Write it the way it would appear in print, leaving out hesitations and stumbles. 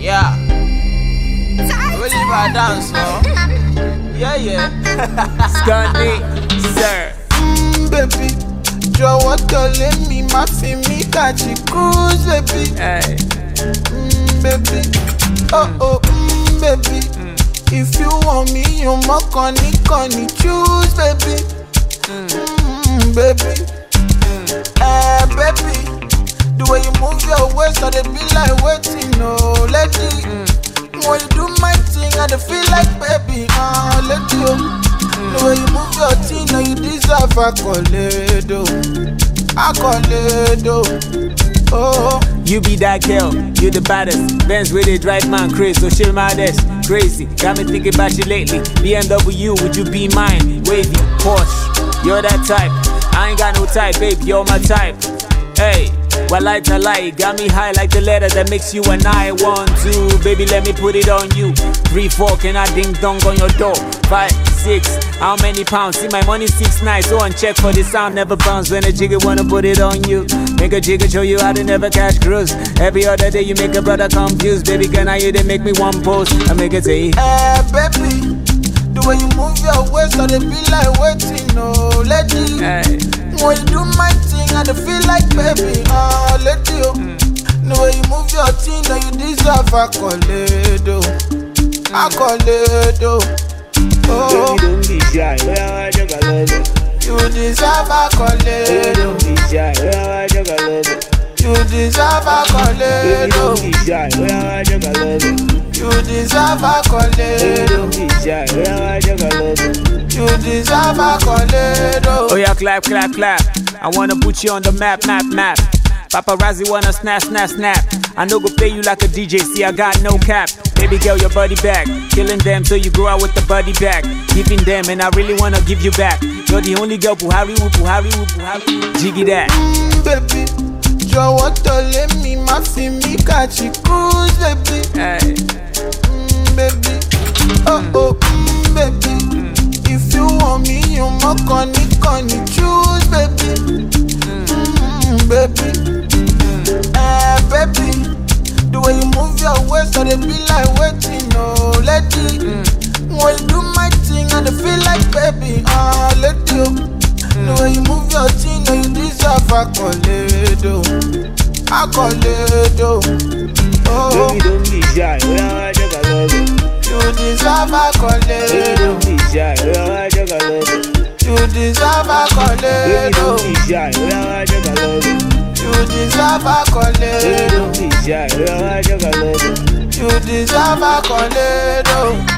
Yeah. Really bad dance, no? Yeah. Scunny, sir. Baby, jọ̀wọ́ tẹ̀lé mi, má fi mí kàjí cruise, baby. Hey. Baby, baby. If you want me, you must conny choose, baby. Baby, baby. The way you move your waist, I dey be like waiting, no lady. When you do my thing, I dey feel like baby, lady. The way you move your thing, now you deserve accolade, oh. You be that girl, you the baddest. Benz where they drive man crazy, so chill my desk. Crazy, got me thinking about you lately. BMW, would you be mine? Wavy, Porsche, you're that type. I ain't got no type, babe, you're my type. Hey, well, I got me high like the letter that makes you and I. 1, 2, baby, let me put it on you. 3, 4, can I ding dong on your door? 5, 6, how many pounds? See my money 6 nights, so on check for the sound never bounce when a jigger wanna put it on you. Make a jigger show you how to never catch cruise. Every other day you make a brother confused. Baby, can I hear they make me one post? I make it say, baby, the way you move your waist, I dey be like waiting, no lady. hey. When you do my thing, I dey feel like baby, lady. The way you move your thing, now you deserve accolade, oh. Don't be shy, You deserve accolade, don't be shy, you deserve accolade, don't be shy, you deserve accolade, don't be shy, you deserve accolade, Oh yeah, clap, clap, clap. I wanna put you on the map. Paparazzi wanna snap. I no go play you like a DJ, see I got no cap. Baby girl, your body back. Killing them so you grow out with the body back. Giving them and I really wanna give you back. You're the only girl, puhari woo. Jiggy that. baby. Jọ̀wọ́ tẹ̀lé mi, má fi mí kàjí cruise, baby. Hey. Baby, baby. If you want me, you must conny choose, baby. Baby, baby. The way you move your waist, I dey be like waiting, no lady. When you do my thing, I dey feel like baby, lady. The way you move your thing, now you deserve accolade, oh. don't be shy, You deserve accolade, don't be shy, you deserve accolade, don't be shy, you deserve accolade, don't be shy, you deserve accolade,